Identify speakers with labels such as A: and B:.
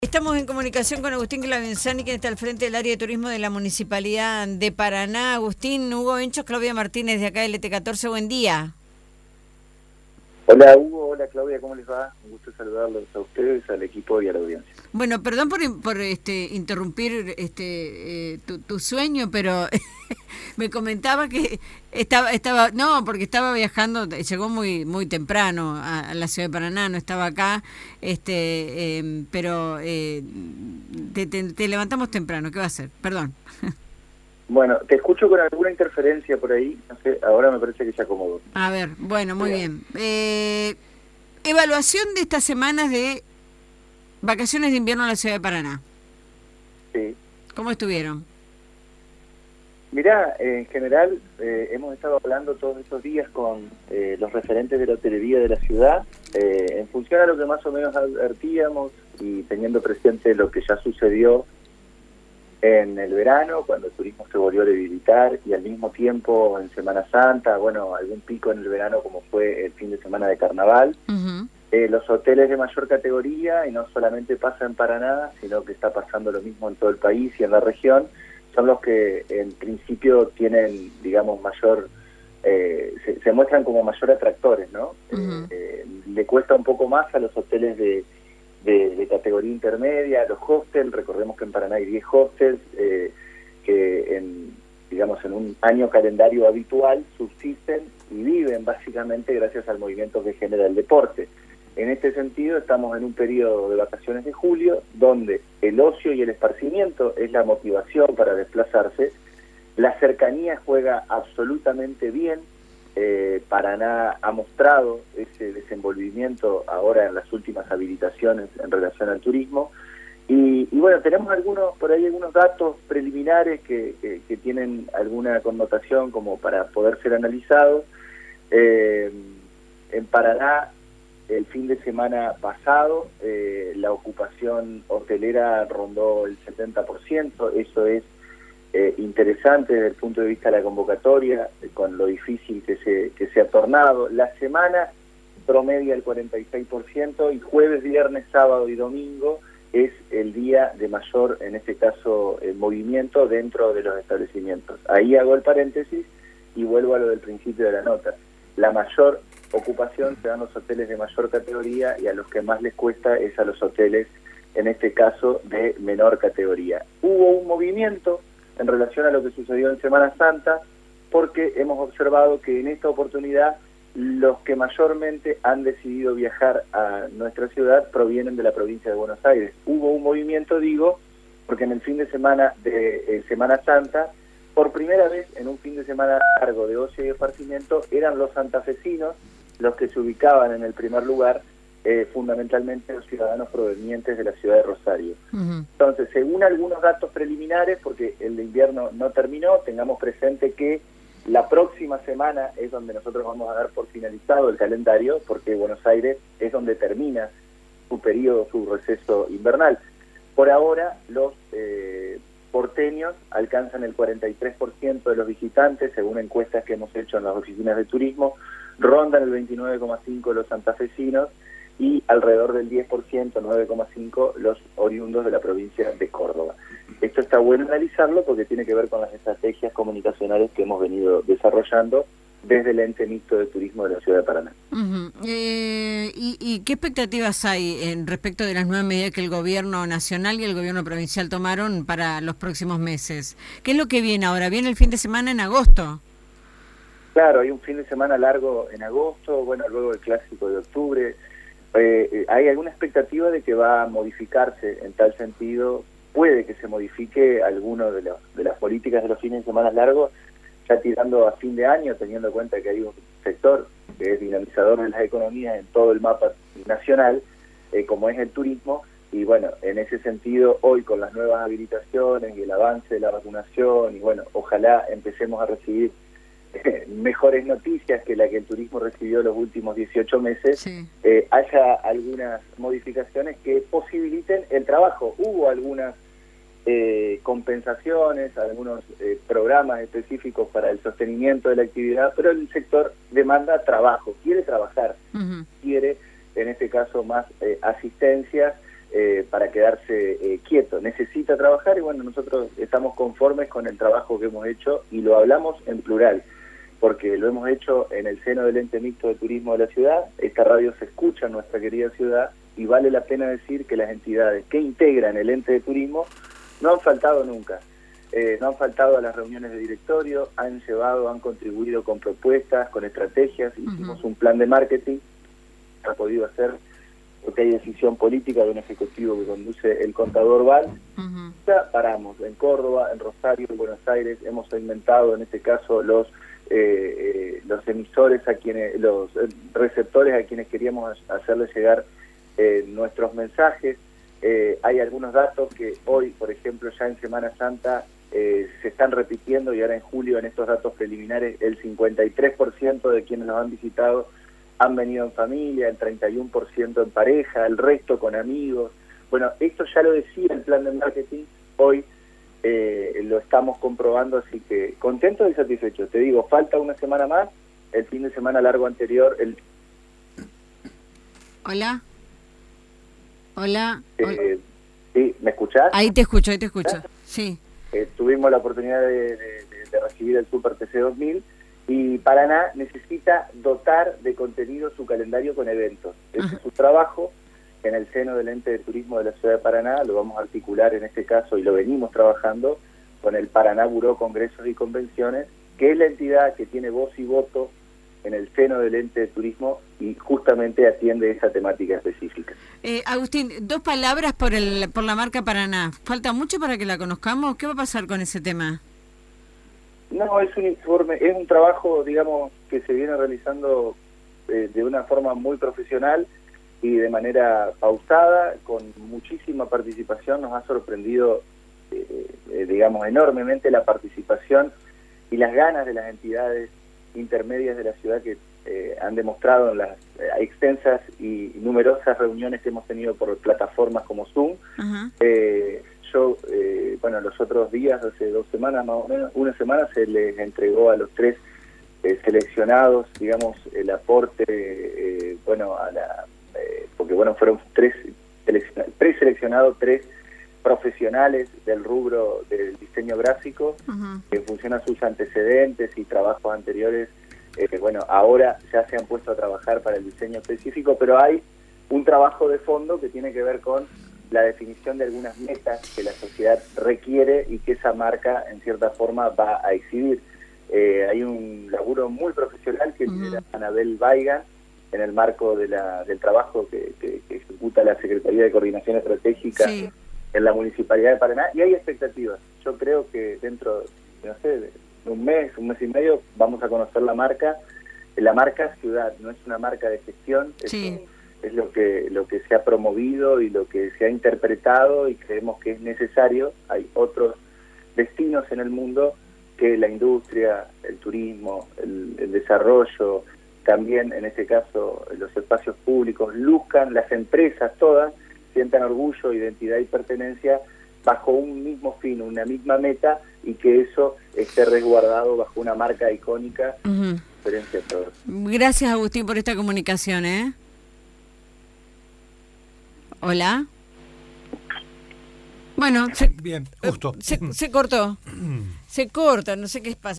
A: Estamos en comunicación con Agustín Clavenzani, que está al frente del área de turismo de la Municipalidad de Paraná. Agustín, Hugo Benchos, Claudia Martínez de acá LT14, buen día.
B: Hola Hugo, hola Claudia, ¿cómo les va? Un gusto saludarlos a ustedes, al equipo y a la audiencia.
A: Bueno, perdón por interrumpir tu sueño, pero me comentaba que porque estaba viajando, llegó muy temprano a la ciudad de Paraná, no estaba acá, pero te levantamos temprano, ¿qué va a hacer? Perdón.
B: Bueno, te escucho con alguna interferencia por ahí, no sé, ahora me parece que se acomodó.
A: A ver, bueno, muy bien. Evaluación de estas semanas de vacaciones de invierno en la ciudad de Paraná.
B: Sí.
A: ¿Cómo estuvieron?
B: Mirá, en general hemos estado hablando todos estos días con los referentes de la hotelería de la ciudad, en función a lo que más o menos advertíamos y teniendo presente lo que ya sucedió en el verano, cuando el turismo se volvió a debilitar, y al mismo tiempo en Semana Santa, bueno, algún pico en el verano como fue el fin de semana de Carnaval.
A: Uh-huh.
B: Los hoteles de mayor categoría, y no solamente pasa en Paraná, sino que está pasando lo mismo en todo el país y en la región, son los que en principio tienen, digamos, mayor, se muestran como mayor atractores, ¿no?
A: Uh-huh.
B: Le cuesta un poco más a los hoteles de categoría intermedia, los hostels. Recordemos que en Paraná hay 10 hostels que en un año calendario habitual subsisten y viven básicamente gracias al movimiento que genera el deporte. En este sentido estamos en un periodo de vacaciones de julio donde el ocio y el esparcimiento es la motivación para desplazarse. La cercanía juega absolutamente bien. Paraná ha mostrado ese desenvolvimiento ahora en las últimas habilitaciones en relación al turismo y bueno, tenemos algunos datos preliminares que tienen alguna connotación como para poder ser analizados. En Paraná, el fin de semana pasado, la ocupación hotelera rondó el 70%, eso es interesante desde el punto de vista de la convocatoria, con lo difícil que se ha tornado. La semana promedia el 46% y jueves, viernes, sábado y domingo es el día de mayor, en este caso, movimiento dentro de los establecimientos. Ahí hago el paréntesis y vuelvo a lo del principio de la nota. La mayor ocupación se da en los hoteles de mayor categoría y a los que más les cuesta es a los hoteles, en este caso, de menor categoría. Hubo un movimiento en relación a lo que sucedió en Semana Santa, porque hemos observado que en esta oportunidad los que mayormente han decidido viajar a nuestra ciudad provienen de la provincia de Buenos Aires. Hubo un movimiento, digo, porque en el fin de semana de Semana Santa, por primera vez en un fin de semana largo de ocio y esparcimiento, eran los santafesinos los que se ubicaban en el primer lugar, fundamentalmente los ciudadanos provenientes de la ciudad de Rosario.
A: Uh-huh.
B: Entonces, según algunos datos preliminares, porque el de invierno no terminó, tengamos presente que la próxima semana es donde nosotros vamos a dar por finalizado el calendario, porque Buenos Aires es donde termina su periodo, su receso invernal. Por ahora, los porteños alcanzan el 43% de los visitantes, según encuestas que hemos hecho en las oficinas de turismo, rondan el 29,5% los santafesinos, y alrededor del 10%, 9,5%, los oriundos de la provincia de Córdoba. Esto está bueno analizarlo porque tiene que ver con las estrategias comunicacionales que hemos venido desarrollando desde el ente mixto de turismo de la ciudad de Paraná.
A: Uh-huh. ¿Y qué expectativas hay respecto de las nuevas medidas que el gobierno nacional y el gobierno provincial tomaron para los próximos meses? ¿Qué es lo que viene ahora? ¿Viene el fin de semana en agosto?
B: Claro, hay un fin de semana largo en agosto, bueno, luego el clásico de octubre. Hay alguna expectativa de que va a modificarse en tal sentido, puede que se modifique alguno de las políticas de los fines de semana largos, ya tirando a fin de año, teniendo en cuenta que hay un sector que es dinamizador de las economías en todo el mapa nacional, como es el turismo, y bueno, en ese sentido, hoy con las nuevas habilitaciones y el avance de la vacunación, y bueno, ojalá empecemos a recibir mejores noticias que la que el turismo recibió los últimos 18 meses,
A: sí.
B: Haya algunas modificaciones que posibiliten el trabajo. Hubo algunas compensaciones, algunos programas específicos para el sostenimiento de la actividad, pero el sector demanda trabajo, quiere trabajar,
A: Uh-huh.
B: quiere, en este caso, más asistencias para quedarse quieto. Necesita trabajar y bueno, nosotros estamos conformes con el trabajo que hemos hecho y lo hablamos en plural, porque lo hemos hecho en el seno del ente mixto de turismo de la ciudad. Esta radio se escucha en nuestra querida ciudad y vale la pena decir que las entidades que integran el ente de turismo no han faltado nunca. No han faltado a las reuniones de directorio, han contribuido con propuestas, con estrategias, hicimos un plan de marketing, ha podido hacer porque hay decisión política de un ejecutivo que conduce el contador Val. Ya paramos en Córdoba, en Rosario, en Buenos Aires, hemos segmentado en este caso los emisores los receptores a quienes queríamos hacerles llegar nuestros mensajes. Hay algunos datos que hoy, por ejemplo, ya en Semana Santa se están repitiendo y ahora en julio, en estos datos preliminares, el 53% de quienes nos han visitado han venido en familia, el 31% en pareja, el resto con amigos. Bueno, esto ya lo decía el plan de marketing, hoy lo estamos comprobando, así que contentos y satisfechos. Te digo, falta una semana más, el fin de semana largo anterior.
A: Hola. Hola.
B: Sí, ¿me escuchás?
A: Ahí te escucho, sí.
B: Tuvimos la oportunidad de recibir el Super TC 2000 y Paraná necesita dotar de contenido su calendario con eventos. Ese es su trabajo en el seno del ente de turismo de la ciudad de Paraná. Lo vamos a articular en este caso y lo venimos trabajando con el Paraná Buró Congresos y Convenciones, que es la entidad que tiene voz y voto en el seno del ente de turismo y justamente atiende esa temática específica.
A: Agustín, 2 palabras por la marca Paraná. ¿Falta mucho para que la conozcamos? ¿Qué va a pasar con ese tema?
B: No, es un informe, es un trabajo, digamos, que se viene realizando de una forma muy profesional y de manera pausada, con muchísima participación. Nos ha sorprendido, digamos, enormemente la participación y las ganas de las entidades intermedias de la ciudad que han demostrado en las extensas y numerosas reuniones que hemos tenido por plataformas como Zoom. Los otros días, hace 2 semanas más o menos, una semana, se les entregó a los 3 seleccionados, digamos, el aporte, fueron 3 preseleccionados, 3 profesionales del rubro del diseño gráfico, que en función a sus antecedentes y trabajos anteriores, ahora ya se han puesto a trabajar para el diseño específico, pero hay un trabajo de fondo que tiene que ver con la definición de algunas metas que la sociedad requiere y que esa marca en cierta forma va a exhibir. Hay un laburo muy profesional que lidera Anabel Weigand en el marco del trabajo que ejecuta la Secretaría de Coordinación Estratégica en la Municipalidad de Paraná, y hay expectativas. Yo creo que dentro, de un mes y medio, vamos a conocer la marca. La marca ciudad, no es una marca de gestión, es lo que se ha promovido y lo que se ha interpretado, y creemos que es necesario. Hay otros destinos en el mundo que la industria, el turismo, el desarrollo, también en este caso los espacios públicos, luzcan, las empresas todas sientan orgullo, identidad y pertenencia bajo un mismo fin, una misma meta, y que eso esté resguardado bajo una marca icónica. Diferencia a todos.
A: Gracias, Agustín, por esta comunicación, ¿eh? Hola. Bueno,
C: bien, justo.
A: Se cortó. Se corta, no sé qué pasa.